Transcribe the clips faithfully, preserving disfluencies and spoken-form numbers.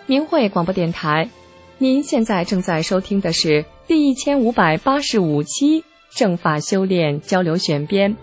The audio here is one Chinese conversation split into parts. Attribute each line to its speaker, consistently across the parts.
Speaker 1: 明慧广播电台，您现在正在收听的是第一千五百八十五期正法修炼交流选编。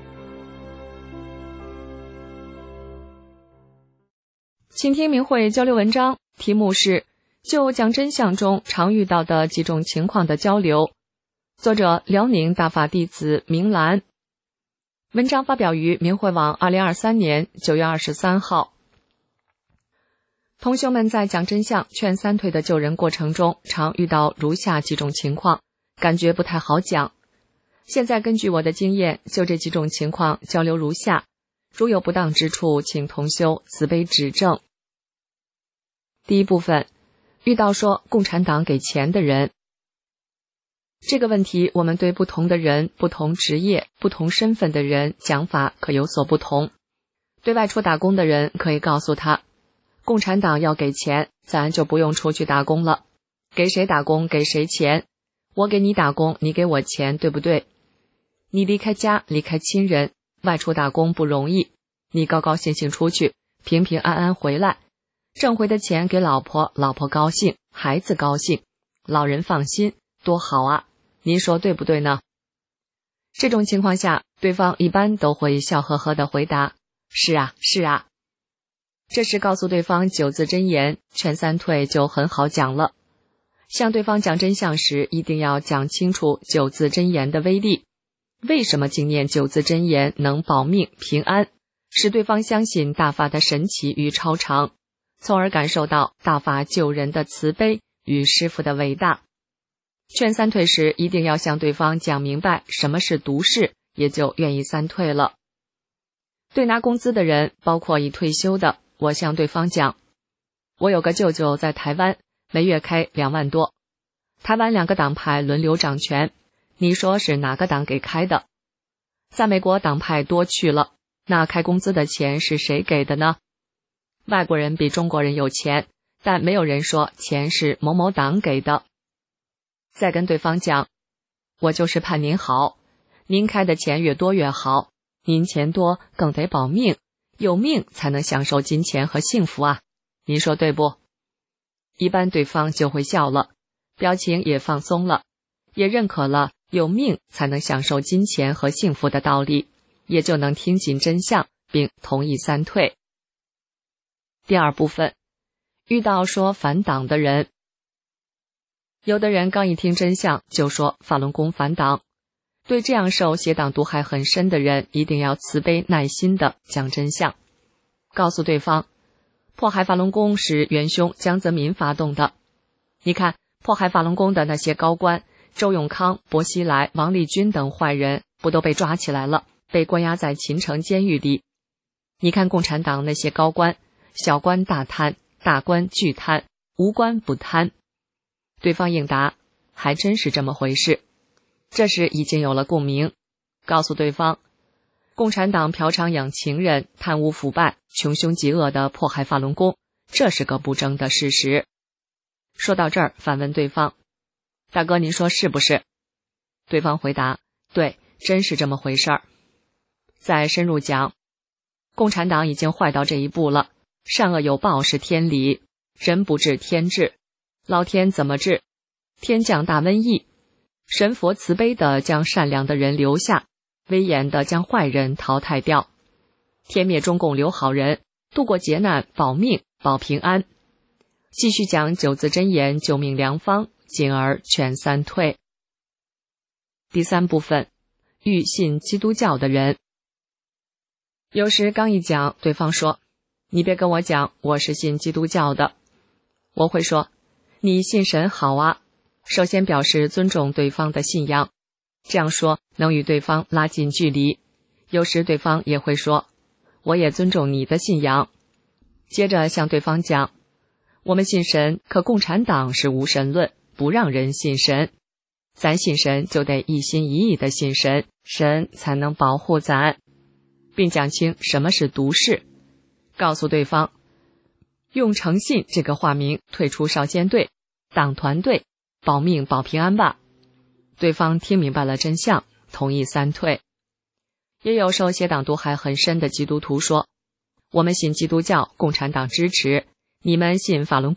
Speaker 1: 请听明慧交流文章，题目是就讲真相中常遇到的几种情况的交流，作者辽宁大法弟子明兰。文章发表于明慧网二零二三年九月二十三号。同学们在讲真相劝三退的救人过程中，常遇到如下几种情况，感觉不太好讲。现在根据我的经验，就这几种情况交流如下，如有不当之处，请同修慈悲指正。第一部分，遇到说共产党给钱的人。这个问题我们对不同的人、不同职业、不同身份的人讲法可有所不同。对外出打工的人可以告诉他，共产党要给钱，咱就不用出去打工了。给谁打工给谁钱，我给你打工，你给我钱，对不对？你离开家，离开亲人，外出打工不容易，你高高兴兴出去，平平安安回来，挣回的钱给老婆，老婆高兴，孩子高兴，老人放心，多好啊！您说对不对呢？这种情况下，对方一般都会笑呵呵地回答，是啊，是啊。这时告诉对方九字真言，劝三退就很好讲了。向对方讲真相时，一定要讲清楚九字真言的威力。为什么经念九字真言能保命平安，使对方相信大法的神奇与超常，从而感受到大法救人的慈悲与师父的伟大。劝三退时，一定要向对方讲明白什么是毒誓，也就愿意三退了。对拿工资的人，包括已退休的，我向对方讲，我有个舅舅在台湾，每月开两万多，台湾两个党派轮流掌权，你说是哪个党给开的？在美国党派多去了，那开工资的钱是谁给的呢？外国人比中国人有钱，但没有人说钱是某某党给的。再跟对方讲，我就是盼您好，您开的钱越多越好，您钱多更得保命，有命才能享受金钱和幸福啊，您说对不？一般对方就会笑了，表情也放松了，也认可了有命才能享受金钱和幸福的道理，也就能听进真相，并同意三退。第二部分，遇到说反党的人。有的人刚一听真相就说法轮功反党，对这样受邪党毒害很深的人，一定要慈悲耐心地讲真相，告诉对方，迫害法轮功是元凶江泽民发动的。你看，迫害法轮功的那些高官，周永康、薄熙来、王立军等坏人，不都被抓起来了，被关押在秦城监狱里？你看共产党那些高官，小官大贪，大官巨贪，无官不贪。对方应答，还真是这么回事。这时已经有了共鸣，告诉对方，共产党嫖娼养情人，贪污腐败，穷凶极恶地迫害法轮功，这是个不争的事实。说到这儿，反问对方，大哥您说是不是？对方回答，对，真是这么回事儿。再深入讲，共产党已经坏到这一步了，善恶有报是天理，人不治天治，老天怎么治？天降大瘟疫，神佛慈悲地将善良的人留下，威严地将坏人淘汰掉，天灭中共留好人，度过劫难，保命保平安。继续讲九字真言救命良方，进而劝三退。第三部分，欲信基督教的人。有时刚一讲，对方说，你别跟我讲我是信基督教的。我会说，你信神好啊，首先表示尊重对方的信仰，这样说能与对方拉近距离。有时对方也会说，我也尊重你的信仰。接着向对方讲，我们信神，可共产党是无神论，不让人信神。咱信神就得一心一意的信神，神才能保护咱，并讲清什么是毒誓，告诉对方，用诚信这个化名退出少先队、党团队，保命保平安吧。对方听明白了真相，同意三退。也有受邪党毒害很深的基督徒说，我们信基督教，共产党支持，你们信法轮功，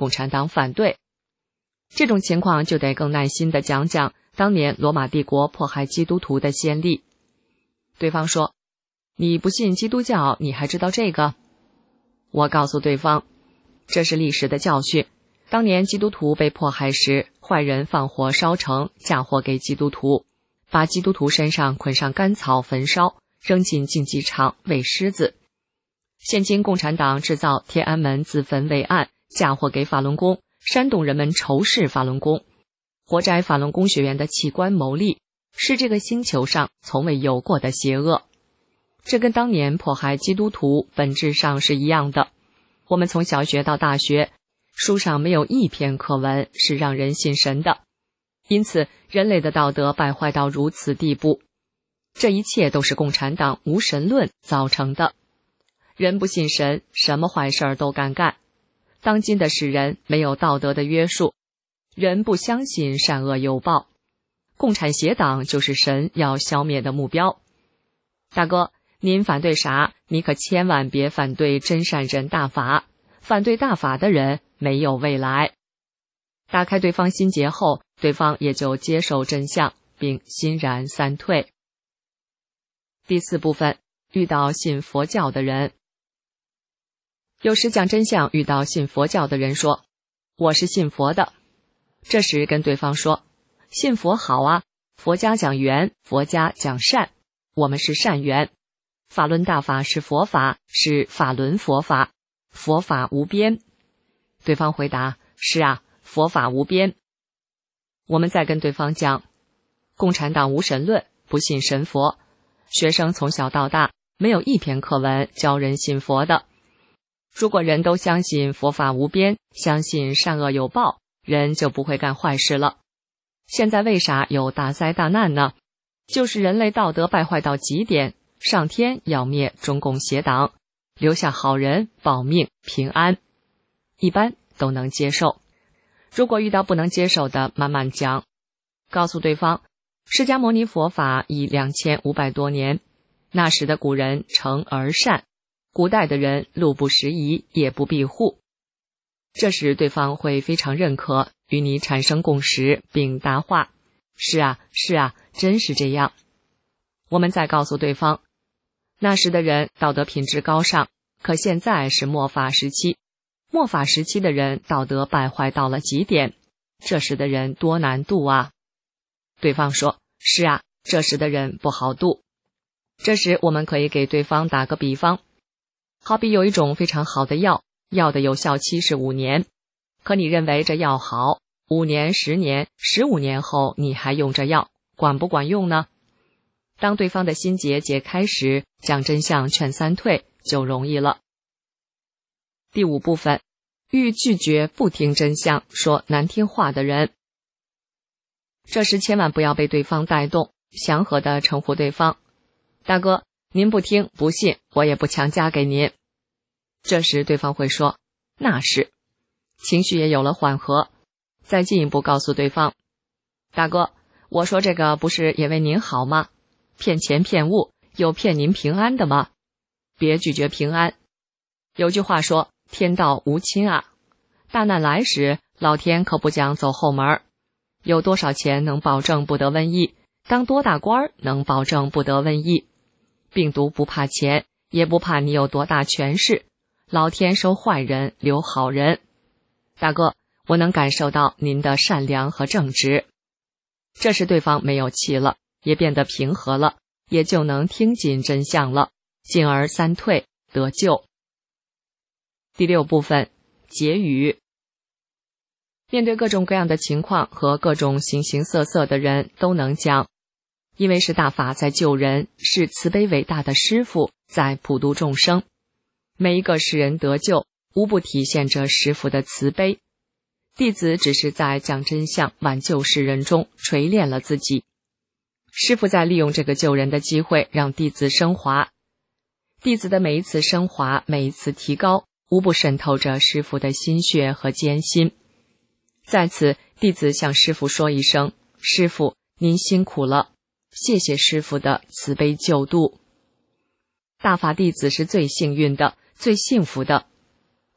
Speaker 1: 共产党反对。这种情况就得更耐心地讲讲当年罗马帝国迫害基督徒的先例。对方说，你不信基督教，你还知道这个？我告诉对方，这是历史的教训。当年基督徒被迫害时，坏人放火烧城，嫁祸给基督徒，把基督徒身上捆上干草焚烧，扔进竞技场喂狮子。现今共产党制造天安门自焚为案，嫁祸给法轮功，煽动人们仇视法轮功，活摘法轮功学员的器官牟利，是这个星球上从未有过的邪恶。这跟当年迫害基督徒本质上是一样的。我们从小学到大学，书上没有一篇课文是让人信神的，因此人类的道德败坏到如此地步，这一切都是共产党无神论造成的。人不信神，什么坏事都敢干。当今的世人没有道德的约束，人不相信善恶有报，共产邪党就是神要消灭的目标。大哥，您反对啥？你可千万别反对真善忍大法，反对大法的人没有未来。打开对方心结后，对方也就接受真相，并欣然散退。第四部分，遇到信佛教的人。有时讲真相遇到信佛教的人说，我是信佛的。这时跟对方说，信佛好啊，佛家讲缘，佛家讲善，我们是善缘。法轮大法是佛法，是法轮佛法，佛法无边。对方回答，是啊，佛法无边。我们再跟对方讲，共产党无神论，不信神佛，学生从小到大没有一篇课文教人信佛的。如果人都相信佛法无边，相信善恶有报，人就不会干坏事了。现在为啥有大灾大难呢？就是人类道德败坏到极点，上天要灭中共邪党，留下好人保命平安，一般都能接受。如果遇到不能接受的，慢慢讲，告诉对方，释迦牟尼佛法已两千五百多年，那时的古人诚而善，古代的人路不拾遗，也不庇护。这时对方会非常认可，与你产生共识，并答话，是啊，是啊，真是这样。我们再告诉对方，那时的人道德品质高尚，可现在是末法时期，末法时期的人道德败坏到了极点，这时的人多难度啊。对方说，是啊，这时的人不好度。这时我们可以给对方打个比方，好比有一种非常好的药，药的有效期是五年，可你认为这药好，五年、十年、十五年后你还用这药，管不管用呢？当对方的心结解开时，讲真相劝三退就容易了。第五部分，欲拒绝不听真相说难听话的人。这时千万不要被对方带动，祥和地称呼对方，大哥，您不听不信，我也不强加给您。这时对方会说，那是，情绪也有了缓和。再进一步告诉对方，大哥，我说这个不是也为您好吗？骗钱骗物，有骗您平安的吗？别拒绝平安。有句话说，天道无亲啊，大难来时，老天可不讲走后门。有多少钱能保证不得瘟疫？当多大官能保证不得瘟疫？病毒不怕钱，也不怕你有多大权势，老天收坏人，留好人。大哥，我能感受到您的善良和正直。这时对方没有气了，也变得平和了，也就能听进真相了，进而三退得救。第六部分，结语。面对各种各样的情况和各种形形色色的人都能讲，因为是大法在救人，是慈悲伟大的师父在普度众生。每一个世人得救，无不体现着师父的慈悲。弟子只是在讲真相、挽救世人中锤炼了自己。师父在利用这个救人的机会让弟子升华。弟子的每一次升华，每一次提高，无不渗透着师父的心血和艰辛。在此，弟子向师父说一声，师父，您辛苦了，谢谢师父的慈悲救度。大法弟子是最幸运的，最幸福的。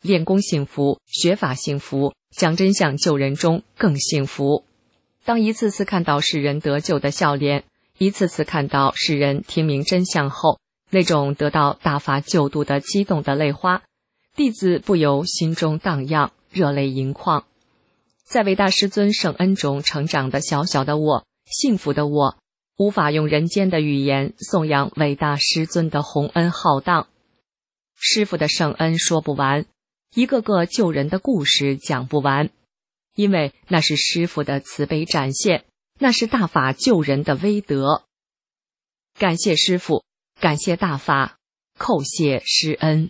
Speaker 1: 练功幸福，学法幸福，讲真相救人中更幸福。当一次次看到世人得救的笑脸，一次次看到世人听明真相后，那种得到大法救度的激动的泪花，弟子不由心中荡漾，热泪盈眶。在伟大师尊圣恩中成长的小小的我，幸福的我，无法用人间的语言颂扬伟大师尊的宏恩浩荡。师父的圣恩说不完，一个个救人的故事讲不完，因为那是师父的慈悲展现，那是大法救人的威德。感谢师父，感谢大法，叩谢师恩。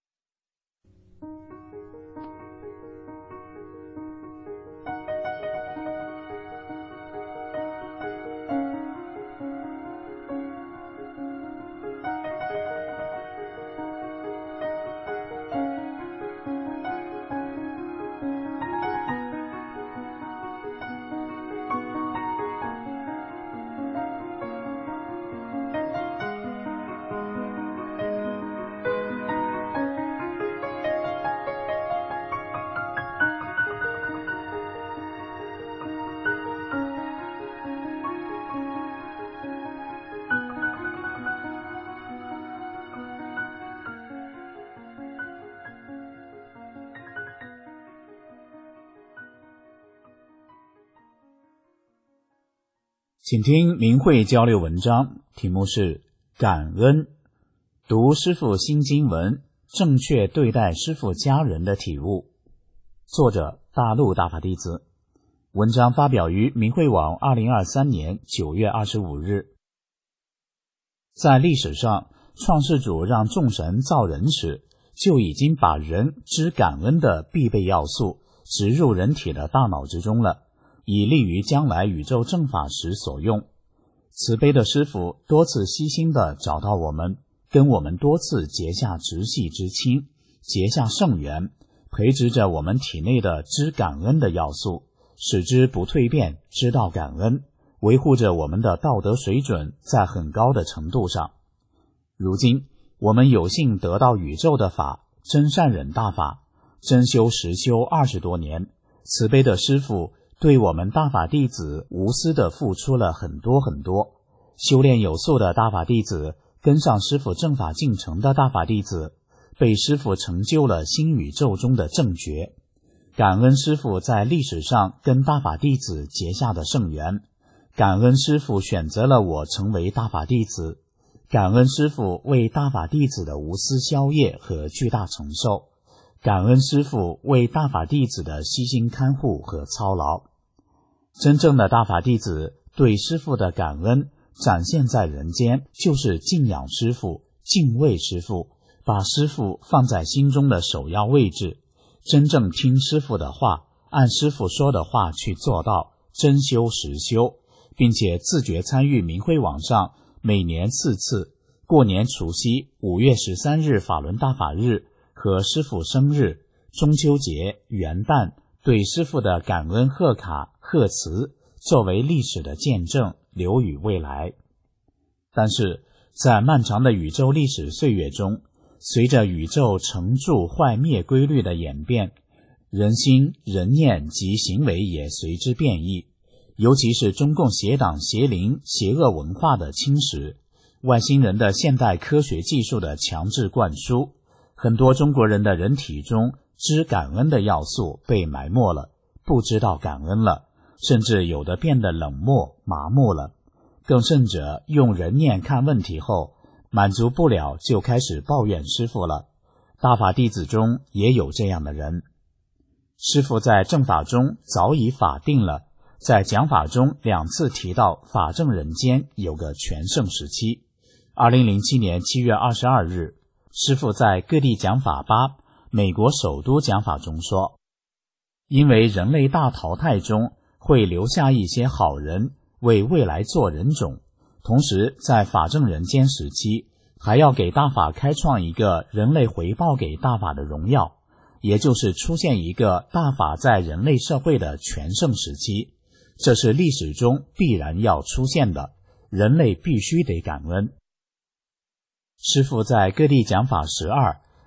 Speaker 2: 请听明慧交流文章，题目是感恩，读师父新经文，正确对待师父家人的体悟。作者大陆大法弟子，文章发表于明慧网二零二三年九月二十五日。在历史上，创世主让众神造人时，就已经把人知感恩的必备要素植入人体的大脑之中了，以利于将来宇宙正法时所用。慈悲的师父多次悉心地找到我们，跟我们多次结下直系之亲，结下圣缘，培植着我们体内的知感恩的要素，使之不蜕变，知道感恩，维护着我们的道德水准在很高的程度上。如今我们有幸得到宇宙的法，真善忍大法，真修实修二十多年，慈悲的师父对我们大法弟子无私地付出了很多很多。修炼有素的大法弟子，跟上师父正法进程的大法弟子，被师父成就了新宇宙中的正觉。感恩师父在历史上跟大法弟子结下的圣缘，感恩师父选择了我成为大法弟子，感恩师父为大法弟子的无私宵夜和巨大承受，感恩师父为大法弟子的悉心看护和操劳。真正的大法弟子对师父的感恩展现在人间，就是敬仰师父，敬畏师父，把师父放在心中的首要位置，真正听师父的话，按师父说的话去做到，真修实修，并且自觉参与明慧网上每年四次过年除夕、五月十三日法轮大法日和师父生日、中秋节、元旦对师父的感恩贺卡贺词，作为历史的见证，留与未来。但是在漫长的宇宙历史岁月中，随着宇宙成住坏灭规律的演变，人心、人念及行为也随之变异，尤其是中共邪党邪灵邪恶文化的侵蚀，外星人的现代科学技术的强制灌输，很多中国人的人体中知感恩的要素被埋没了，不知道感恩了，甚至有的变得冷漠麻木了，更甚者用人念看问题后满足不了，就开始抱怨师父了。大法弟子中也有这样的人。师父在正法中早已法定了，在讲法中两次提到法正人间有个全盛时期。二零零七年七月二十二日，师父在各地讲法吧美国首都讲法中说，因为人类大淘汰中会留下一些好人为未来做人种，同时在法正人间时期还要给大法开创一个人类回报给大法的荣耀，也就是出现一个大法在人类社会的全盛时期，这是历史中必然要出现的，人类必须得感恩。师父在各地讲法十二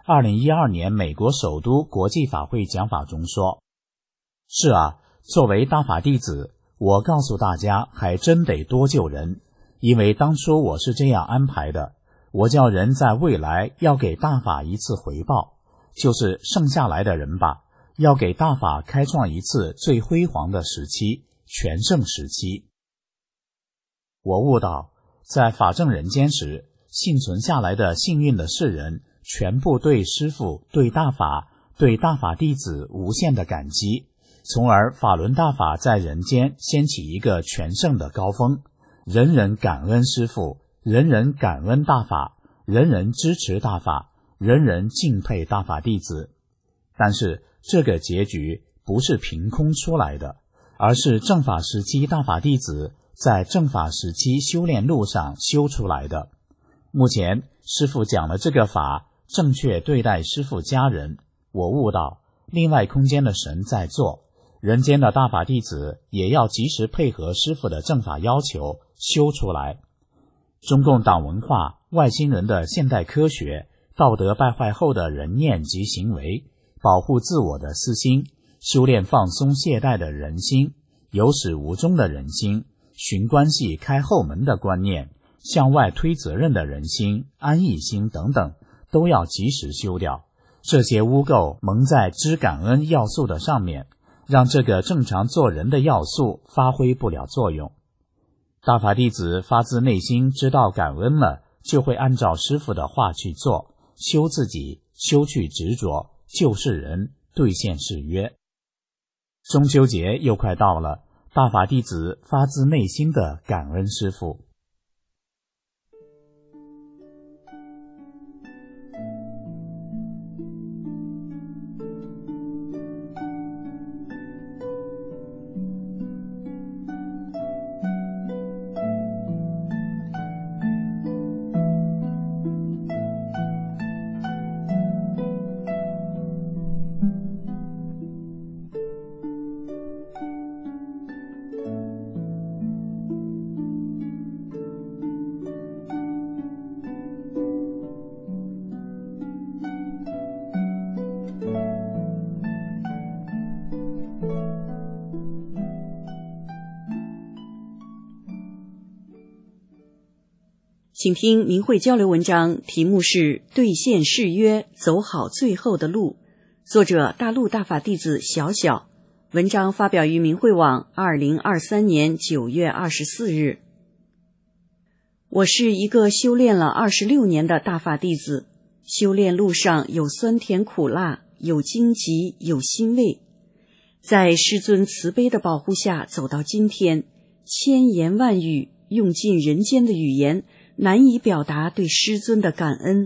Speaker 2: 二零一二年美国首都国际法会讲法中说，是啊，作为大法弟子，我告诉大家还真得多救人，因为当初我是这样安排的，我叫人在未来要给大法一次回报，就是剩下来的人吧，要给大法开创一次最辉煌的时期，全盛时期。我悟到，在法正人间时，幸存下来的幸运的世人，全部对师父、对大法、对大法弟子无限的感激，从而法轮大法在人间掀起一个全盛的高峰，人人感恩师父，人人感恩大法，人人支持大法，人人敬佩大法弟子。但是这个结局不是凭空出来的，而是正法时期大法弟子在正法时期修炼路上修出来的。目前师父讲了这个法，正确对待师父家人，我悟到另外空间的神在做，人间的大法弟子也要及时配合师父的正法要求修出来。中共党文化、外星人的现代科学、道德败坏后的人念及行为，保护自我的私心，修炼放松懈怠的人心，有始无终的人心，寻关系开后门的观念，向外推责任的人心、安逸心等等，都要及时修掉。这些污垢蒙在知感恩要素的上面，让这个正常做人的要素发挥不了作用。大法弟子发自内心知道感恩了，就会按照师父的话去做，修自己，修去执着，救世人，兑现誓约。中秋节又快到了，大法弟子发自内心的感恩师父。
Speaker 3: 请听明慧交流文章，题目是兑现誓约，走好最后的路，作者大陆大法弟子小小，文章发表于明慧网二零二三年九月二十四日。我是一个修炼了二十六年的大法弟子，修炼路上有酸甜苦辣，有荆棘，有欣慰，在师尊慈悲的保护下走到今天，千言万语，用尽人间的语言，难以表达对师尊的感恩。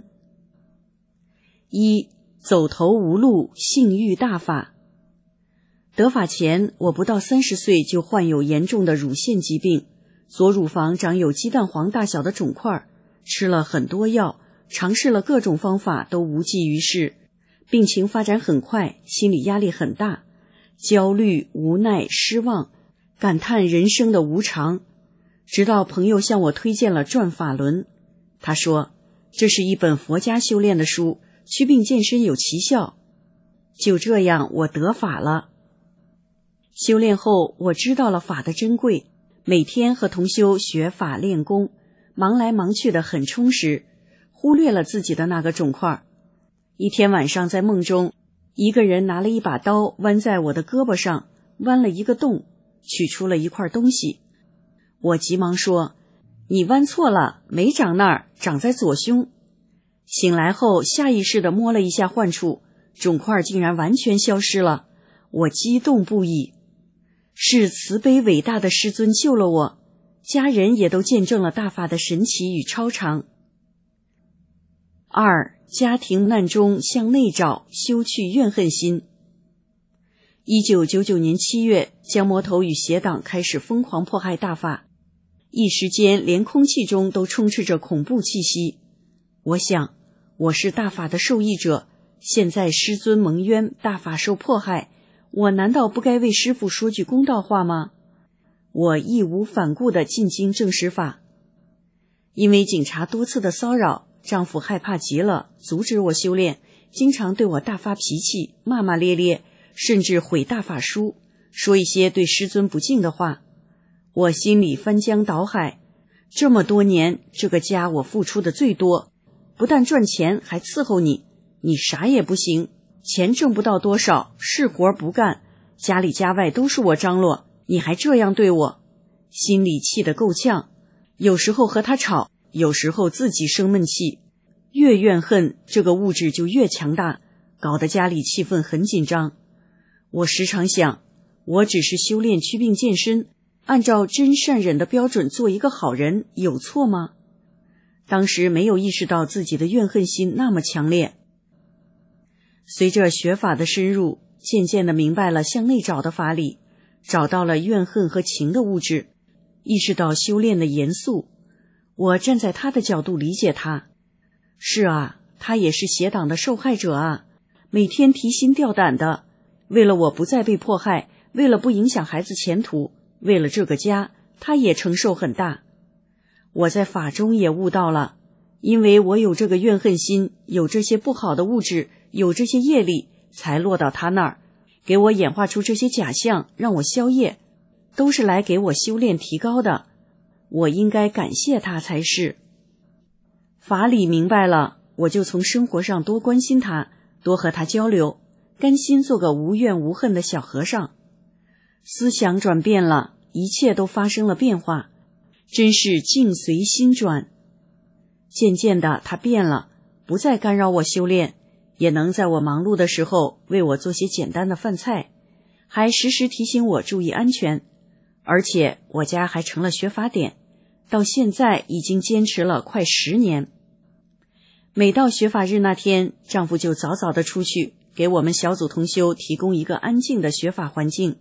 Speaker 3: 一，走投无路，幸遇大法。得法前，我不到三十岁就患有严重的乳腺疾病，左乳房长有鸡蛋黄大小的肿块，吃了很多药，尝试了各种方法都无济于事，病情发展很快，心理压力很大，焦虑、无奈、失望，感叹人生的无常。直到朋友向我推荐了《转法轮》，他说这是一本佛家修炼的书，祛病健身有奇效。就这样，我得法了。修炼后，我知道了法的珍贵，每天和同修学法练功，忙来忙去的很充实，忽略了自己的那个肿块。一天晚上在梦中，一个人拿了一把刀剜在我的胳膊上，剜了一个洞，取出了一块东西。我急忙说，你剜错了，没长那儿，长在左胸。醒来后下意识地摸了一下患处，肿块竟然完全消失了，我激动不已。是慈悲伟大的师尊救了我，家人也都见证了大法的神奇与超常。二，家庭难中向内找，修去怨恨心。一九九九年七月，江魔头与邪党开始疯狂迫害大法，一时间连空气中都充斥着恐怖气息。我想，我是大法的受益者，现在师尊蒙冤，大法受迫害，我难道不该为师父说句公道话吗？我义无反顾地进京证实法。因为警察多次的骚扰，丈夫害怕极了，阻止我修炼， 经常对我大发脾气，骂骂咧咧，甚至毁大法书，说一些对师尊不敬的话。我心里翻江倒海，这么多年，这个家我付出的最多，不但赚钱，还伺候你，你啥也不行，钱挣不到多少，是活不干，家里家外都是我张罗，你还这样对我，心里气得够呛。有时候和他吵，有时候自己生闷气，越怨恨，这个物质就越强大，搞得家里气氛很紧张。我时常想，我只是修炼祛病健身，按照真善忍的标准做一个好人，有错吗？当时没有意识到自己的怨恨心那么强烈。随着学法的深入，渐渐地明白了向内找的法理，找到了怨恨和情的物质，意识到修炼的严肃。我站在他的角度理解他。是啊，他也是邪党的受害者啊，每天提心吊胆的，为了我不再被迫害，为了不影响孩子前途，为了这个家，他也承受很大。我在法中也悟到了，因为我有这个怨恨心，有这些不好的物质，有这些业力，才落到他那儿，给我演化出这些假象，让我消业，都是来给我修炼提高的，我应该感谢他才是。法理明白了，我就从生活上多关心他，多和他交流，甘心做个无怨无恨的小和尚。思想转变了，一切都发生了变化，真是境随心转。渐渐的他变了，不再干扰我修炼，也能在我忙碌的时候为我做些简单的饭菜，还时时提醒我注意安全。而且我家还成了学法点，到现在已经坚持了快十年。每到学法日那天，丈夫就早早的出去，给我们小组同修提供一个安静的学法环境。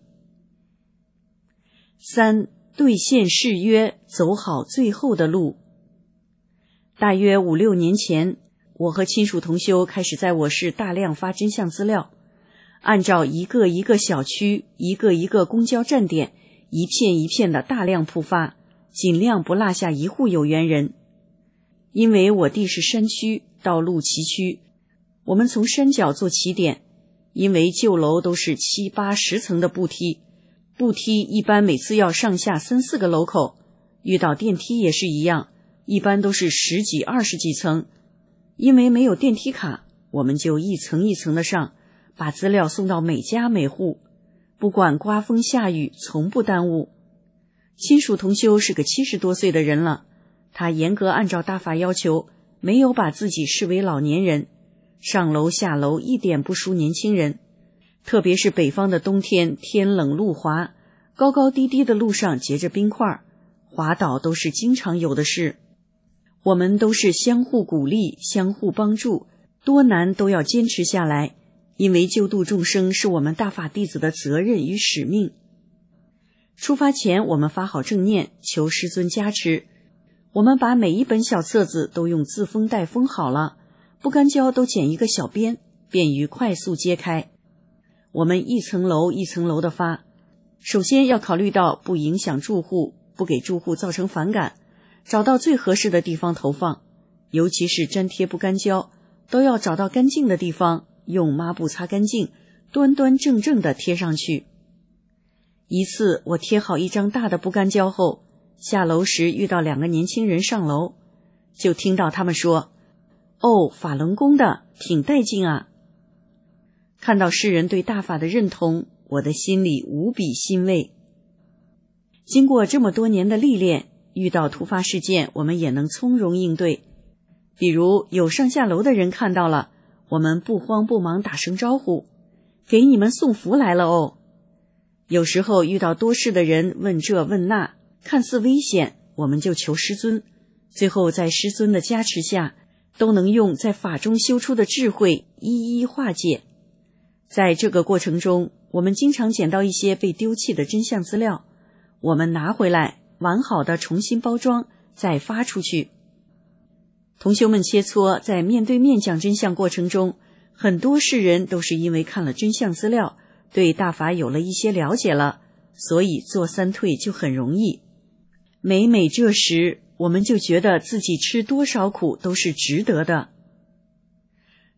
Speaker 3: 三、兑现誓约，走好最后的路。大约五六年前，我和亲属同修开始在我市大量发真相资料，按照一个一个小区、一个一个公交站点，一片一片的大量铺发，尽量不落下一户有缘人。因为我地是山区，道路崎岖，我们从山脚做起点，因为旧楼都是七八十层的步梯，步梯一般每次要上下三四个楼口，遇到电梯也是一样，一般都是十几二十几层。因为没有电梯卡，我们就一层一层的上，把资料送到每家每户，不管刮风下雨，从不耽误。亲属同修是个七十多岁的人了，他严格按照大法要求，没有把自己视为老年人，上楼下楼一点不输年轻人。特别是北方的冬天，天冷路滑，高高低低的路上结着冰块，滑倒都是经常有的事。我们都是相互鼓励，相互帮助，多难都要坚持下来，因为救度众生是我们大法弟子的责任与使命。出发前，我们发好正念，求师尊加持。我们把每一本小册子都用自封袋封好了，不干胶都剪一个小边，便于快速揭开。我们一层楼一层楼的发，首先要考虑到不影响住户，不给住户造成反感，找到最合适的地方投放，尤其是粘贴不干胶，都要找到干净的地方，用抹布擦干净，端端正正地贴上去。一次我贴好一张大的不干胶后，下楼时遇到两个年轻人上楼，就听到他们说：“哦，法轮功的，挺带劲啊。”看到世人对大法的认同，我的心里无比欣慰。经过这么多年的历练，遇到突发事件，我们也能从容应对。比如有上下楼的人看到了，我们不慌不忙打声招呼：“给你们送福来了哦。”有时候遇到多事的人问这问那，看似危险，我们就求师尊，最后在师尊的加持下，都能用在法中修出的智慧一一化解。在这个过程中，我们经常捡到一些被丢弃的真相资料，我们拿回来完好的重新包装，再发出去。同修们切磋在面对面讲真相过程中，很多世人都是因为看了真相资料，对大法有了一些了解了，所以做三退就很容易。每每这时，我们就觉得自己吃多少苦都是值得的。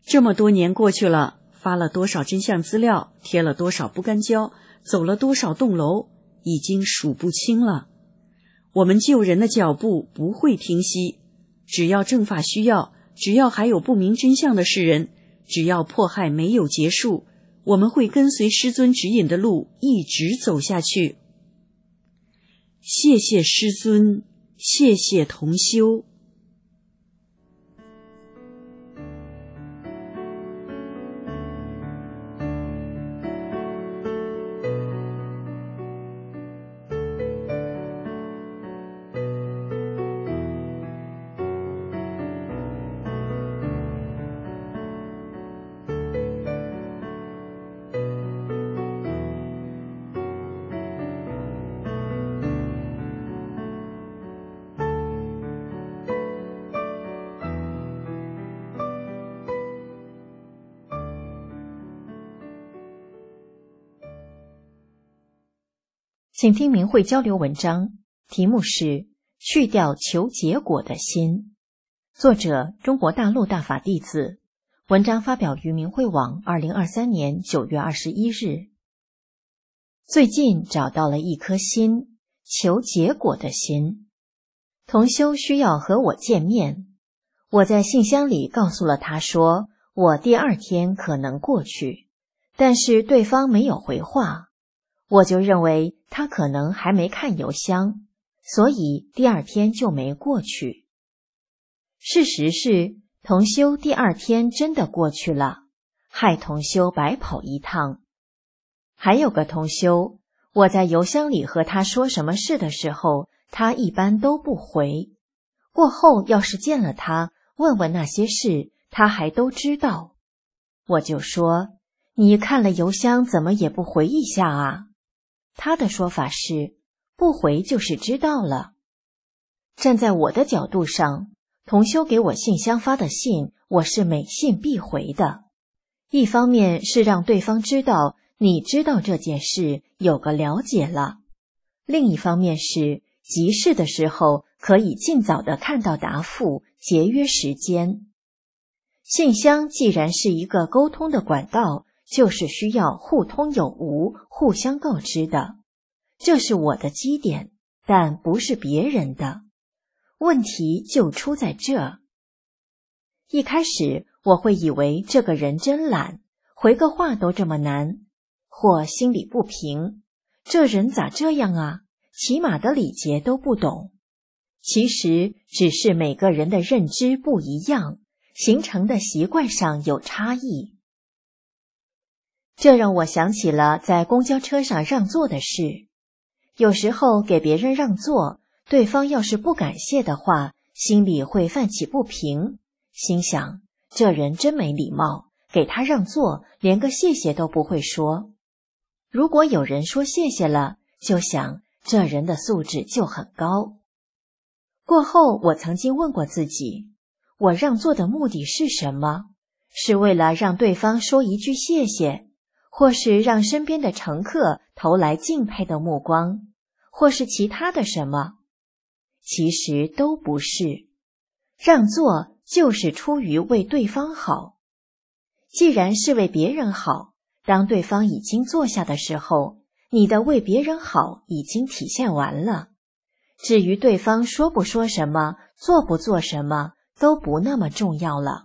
Speaker 3: 这么多年过去了，发了多少真相资料，贴了多少不干胶，走了多少栋楼，已经数不清了。我们救人的脚步不会停息，只要正法需要，只要还有不明真相的世人，只要迫害没有结束，我们会跟随师尊指引的路一直走下去。谢谢师尊，谢谢同修。
Speaker 4: 请听明慧交流文章，题目是去掉求结果的心，作者中国大陆大法弟子，文章发表于明慧网二零二三年九月二十一日。最近找到了一颗心，求结果的心。同修需要和我见面，我在信箱里告诉了他说我第二天可能过去，但是对方没有回话，我就认为他可能还没看邮箱，所以第二天就没过去。事实是，同修第二天真的过去了，害同修白跑一趟。还有个同修，我在邮箱里和他说什么事的时候，他一般都不回。过后要是见了他，问问那些事，他还都知道。我就说，你看了邮箱怎么也不回一下啊？他的说法是，不回就是知道了。站在我的角度上，同修给我信箱发的信，我是每信必回的。一方面是让对方知道你知道这件事，有个了解了；另一方面是急事的时候可以尽早的看到答复，节约时间。信箱既然是一个沟通的管道，就是需要互通有无，互相告知的。这是我的基点，但不是别人的。问题就出在这。一开始我会以为这个人真懒，回个话都这么难，或心里不平，这人咋这样啊？起码的礼节都不懂。其实只是每个人的认知不一样，形成的习惯上有差异。这让我想起了在公交车上让座的事。有时候给别人让座，对方要是不感谢的话，心里会泛起不平，心想这人真没礼貌，给他让座连个谢谢都不会说。如果有人说谢谢了，就想这人的素质就很高。过后我曾经问过自己，我让座的目的是什么？是为了让对方说一句谢谢，或是让身边的乘客投来敬佩的目光，或是其他的什么？其实都不是。让座就是出于为对方好。既然是为别人好，当对方已经坐下的时候，你的为别人好已经体现完了。至于对方说不说什么，做不做什么，都不那么重要了。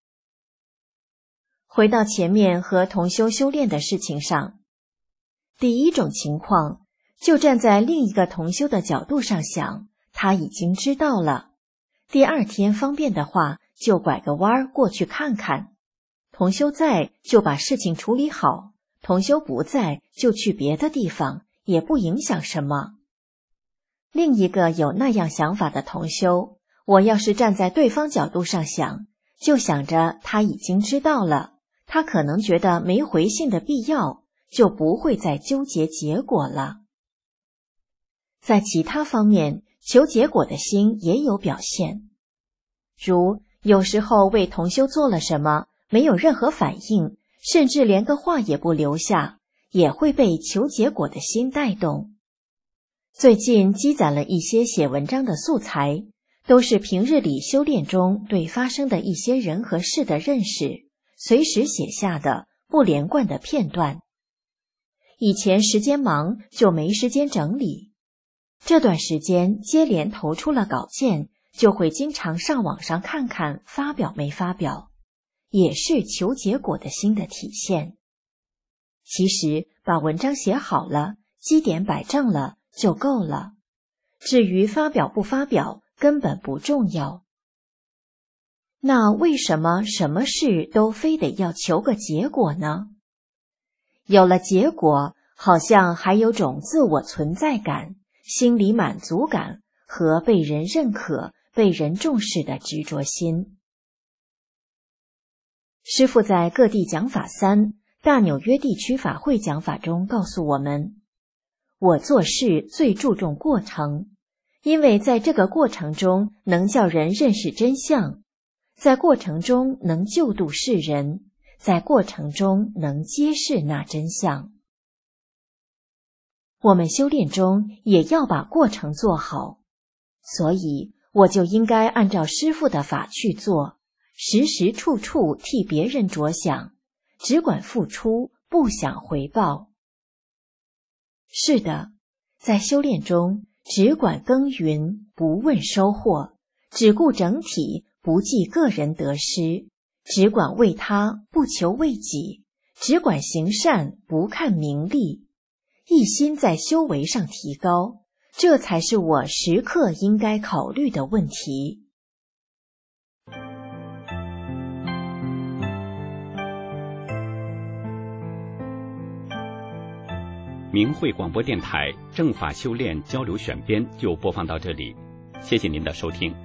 Speaker 4: 回到前面和同修修炼的事情上，第一种情况，就站在另一个同修的角度上想，他已经知道了。第二天方便的话，就拐个弯过去看看。同修在，就把事情处理好；同修不在，就去别的地方，也不影响什么。另一个有那样想法的同修，我要是站在对方角度上想，就想着他已经知道了，他可能觉得没回信的必要，就不会再纠结结果了。在其他方面，求结果的心也有表现，如有时候为同修做了什么，没有任何反应，甚至连个话也不留下，也会被求结果的心带动。最近积攒了一些写文章的素材，都是平日里修炼中对发生的一些人和事的认识， 随时写下的不连贯的片段。以前时间忙就没时间整理，这段时间接连投出了稿件，就会经常上网上看看发表没发表，也是求结果的心的体现。其实把文章写好了，基点摆正了就够了，至于发表不发表根本不重要。那为什么什么事都非得要求个结果呢？有了结果，好像还有种自我存在感、心理满足感和被人认可、被人重视的执着心。师父在各地讲法三大纽约地区法会讲法中告诉我们，我做事最注重过程，因为在这个过程中能叫人认识真相，在过程中能救度世人，在过程中能揭示那真相。我们修炼中也要把过程做好，所以我就应该按照师父的法去做，时时处处替别人着想，只管付出，不想回报。是的，在修炼中，只管耕耘，不问收获，只顾整体，不计个人得失，只管为他，不求为己，只管行善，不看名利，一心在修为上提高，这才是我时刻应该考虑的问题。
Speaker 5: 明慧广播电台正法修炼交流选编就播放到这里，谢谢您的收听。